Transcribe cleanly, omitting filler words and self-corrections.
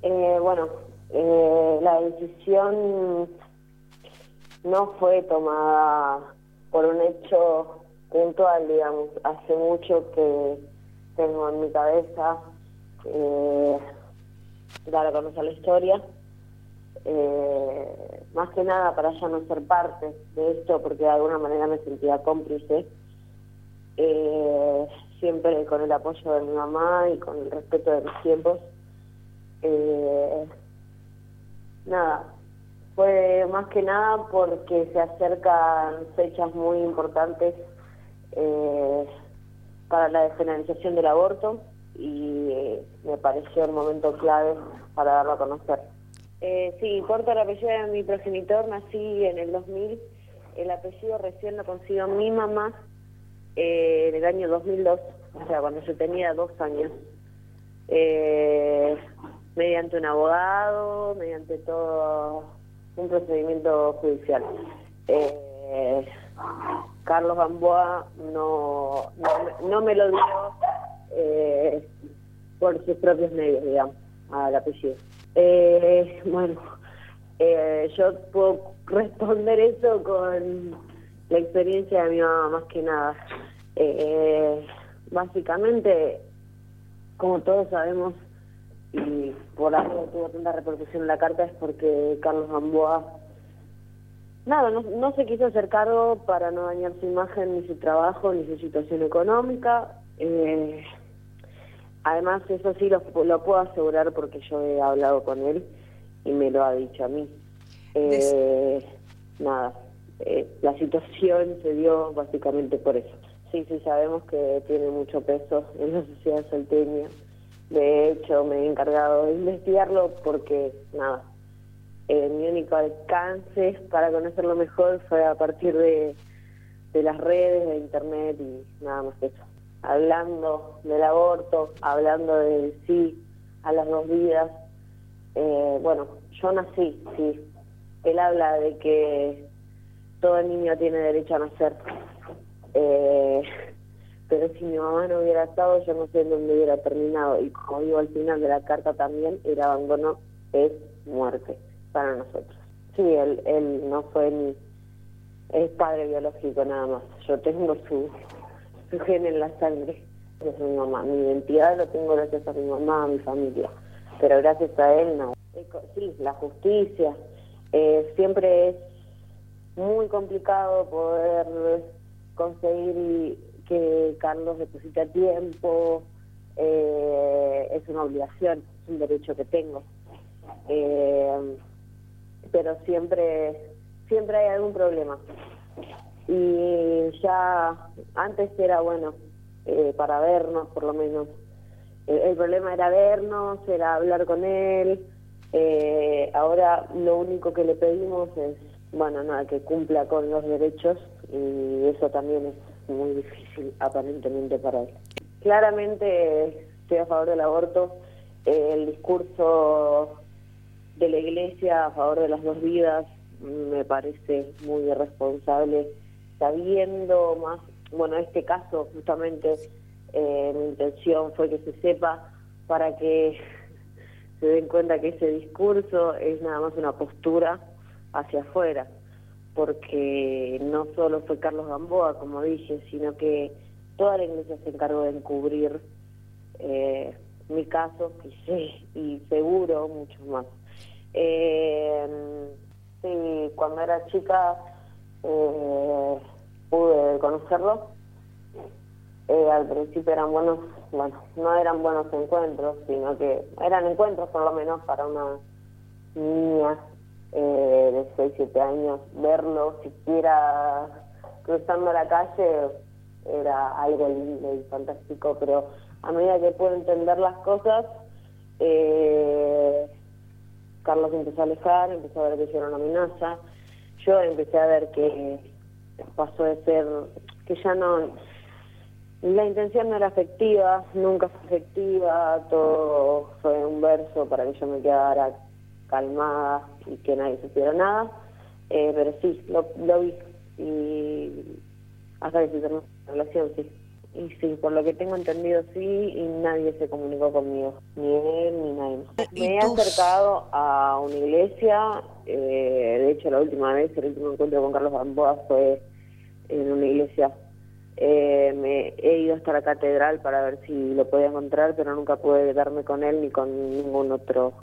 Bueno, la decisión no fue tomada por un hecho puntual, digamos. Hace mucho que tengo en mi cabeza dar a conocer la historia, más que nada para ya no ser parte de esto, porque de alguna manera me sentía cómplice, siempre con el apoyo de mi mamá y con el respeto de mis tiempos. Nada, fue más que nada porque se acercan fechas muy importantes para la despenalización del aborto y me pareció el momento clave para darlo a conocer. Sí, porto el apellido de mi progenitor, nací en el 2000, el apellido recién lo consiguió mi mamá en el año 2002, o sea, cuando yo tenía 2 años. Mediante un abogado, mediante todo un procedimiento judicial. Carlos Gamboa no me lo dio por sus propios medios, digamos, al apellido. Bueno, yo puedo responder eso con la experiencia de mi mamá, más que nada. Básicamente, como todos sabemos, y por algo tuvo tanta repercusión en la carta, es porque Carlos Gamboa no se quiso hacer cargo para no dañar su imagen, ni su trabajo, ni su situación económica. Además, eso sí lo puedo asegurar porque yo he hablado con él y me lo ha dicho a mí. La situación se dio básicamente por eso. Sí, sabemos que tiene mucho peso en la sociedad salteña. De hecho, me he encargado de investigarlo porque, mi único alcance para conocerlo mejor fue a partir de las redes, de internet y nada más que eso. Hablando del aborto, hablando del sí a las 2 vidas. Bueno, yo nací, sí. Él habla de que todo niño tiene derecho a nacer. Pero si mi mamá no hubiera estado, yo no sé en dónde hubiera terminado. Y como digo al final de la carta también, el abandono es muerte para nosotros. Sí, él no fue es padre biológico nada más. Yo tengo su gen en la sangre. Es mi mamá. Mi identidad lo tengo gracias a mi mamá, a mi familia. Pero gracias a él, no. Sí, la justicia. Siempre es muy complicado poder conseguir que Carlos deposite a tiempo. Es una obligación, es un derecho que tengo. Pero siempre hay algún problema. Y ya antes era para vernos por lo menos. El problema era vernos, era hablar con él. Ahora lo único que le pedimos es, que cumpla con los derechos, y eso también es muy difícil aparentemente para él. Claramente estoy a favor del aborto. El discurso de la Iglesia a favor de las 2 vidas me parece muy irresponsable, sabiendo más, este caso justamente mi intención fue que se sepa para que se den cuenta que ese discurso es nada más una postura hacia afuera, porque no solo fue Carlos Gamboa, como dije, sino que toda la Iglesia se encargó de encubrir mi caso, y seguro muchos más. Sí, cuando era chica pude conocerlo. Al principio eran no eran buenos encuentros, sino que eran encuentros por lo menos para una niña de 6, 7 años. Verlo siquiera cruzando la calle era algo lindo y fantástico, pero a medida que pude entender las cosas, Carlos empezó a alejar, empezó a ver que yo era una amenaza. Yo empecé a ver que pasó de ser, que ya no, la intención no era afectiva, nunca fue afectiva, todo fue un verso para que yo me quedara calmada y que nadie supiera nada, pero sí, lo vi, y hasta que se terminó la relación, sí. Y sí, por lo que tengo entendido sí, y nadie se comunicó conmigo, ni él ni nadie más. Me he acercado a una iglesia, de hecho la última vez, el último encuentro con Carlos Gamboa fue en una iglesia. Me he ido hasta la catedral para ver si lo podía encontrar, pero nunca pude darme con él ni con ningún otro